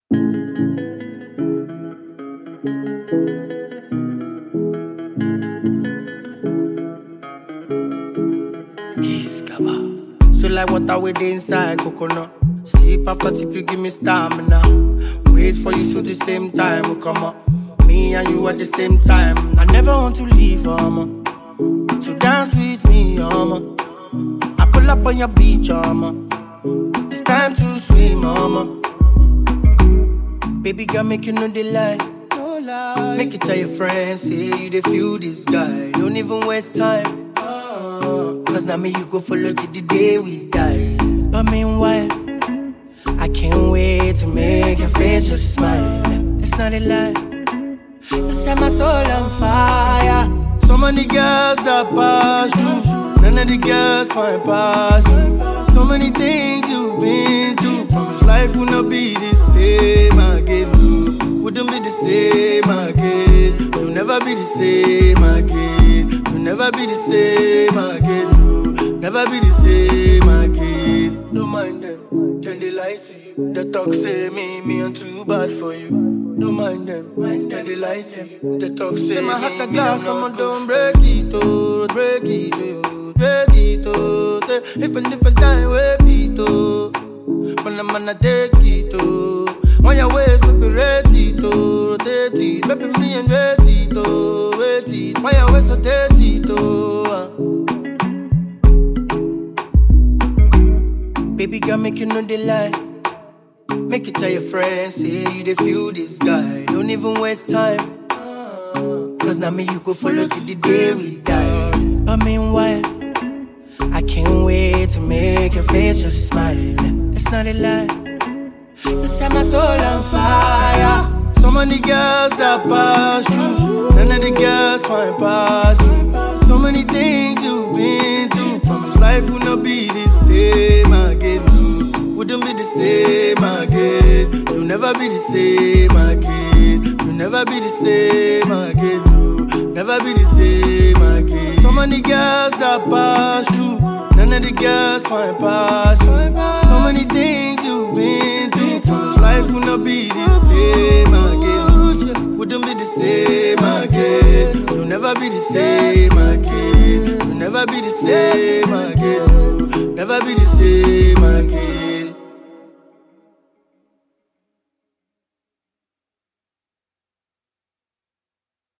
So like water with the inside coconut. Sip after tip, you give me stamina. Wait for you so the same time will come up. Me and you at the same time. I never want to leave, so dance with me, I pull up on your beach, it's time to swim, Baby girl, make you know the lie. No lie. Make it tell your friends, say you dey feel this guy. Don't even waste time. Cause now me you go follow till the day we die. But meanwhile, I can't wait to make your face just smile. It's not a lie. You set my soul on fire. So many girls that pass through, none of the girls find past you. So many things you've been through. Promise life will not be the same again. Wouldn't be the same again. You'll never be the same again. You'll never be the same again. Never be the same again. Don't mind them, then they lie to you. They talk say me I'm too bad for you. Don't mind them, then they lie to you. They talk say my heart a glass, someone don't break it, oh, break it, oh, break it, oh. If a different time, wait it, oh. When I'm gonna take it, oh. On your ways, baby, rate it, oh, rotate it. Baby, me and wait it, oh, wait it. On your ways, rotate it, oh. Baby girl, make you know the lie. Make it tell your friends, say you dey feel this guy. Don't even waste time. Cause now me you go follow till the day we die. But meanwhile, I can't wait to make your face just smile. It's not a lie. You set my soul on fire. So many girls that pass through, none of the girls find past you. So many things you've been through. Promise life will not be the same again. Wouldn't be the same again. You'll never be the same again. You'll never be the same again. Never be the same again. So many girls that pass through, none of the girls find past you. So many things you've been through. Promise life will not be the same again. Wouldn't be the same again. You'll never be the same again. You'll never be the same again. Never be the same again.